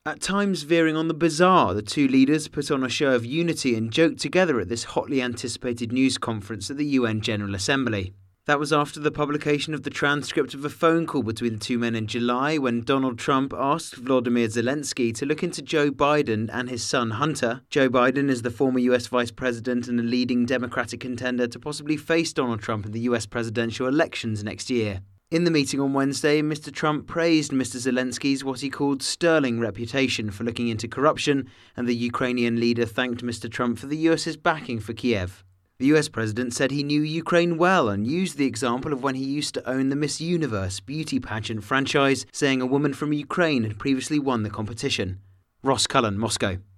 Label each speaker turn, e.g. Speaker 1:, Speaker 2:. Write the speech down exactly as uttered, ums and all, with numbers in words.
Speaker 1: At times veering on the bizarre, the two leaders put on a show of unity and joked together at this hotly anticipated news conference at the U N General Assembly. That was after the publication of the transcript of a phone call between the two men in July, when Donald Trump asked Volodymyr Zelensky to look into Joe Biden and his son Hunter. Joe Biden is the former U S vice president and a leading Democratic contender to possibly face Donald Trump in the U S presidential elections next year. In the meeting on Wednesday, Mister Trump praised Mister Zelensky's what he called sterling reputation for looking into corruption, and the Ukrainian leader thanked Mister Trump for the US's backing for Kiev. The U S president said he knew Ukraine well and used the example of when he used to own the Miss Universe beauty pageant franchise, saying a woman from Ukraine had previously won the competition. Ross Cullen, Moscow.